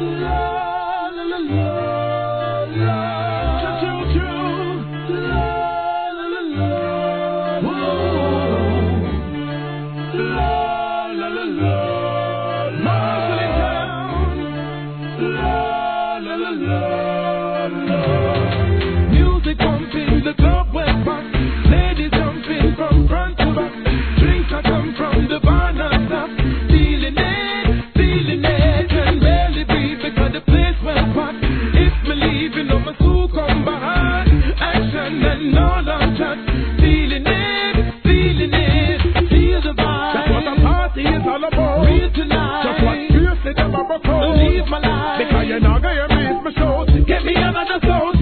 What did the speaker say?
Music pumping, the club went back. Ladies jumping from front to back. Drinks are come from the bar non-stop. Feeling it, can barely breathe because the place went packed. If me leaving, no my soul come behind. Action and all on chat. Feeling it, feel the vibe. That's what the party is all about. Real tonight. Just what you said about my code. Believe my life. Because you're not gonna miss my show. Get me another soul.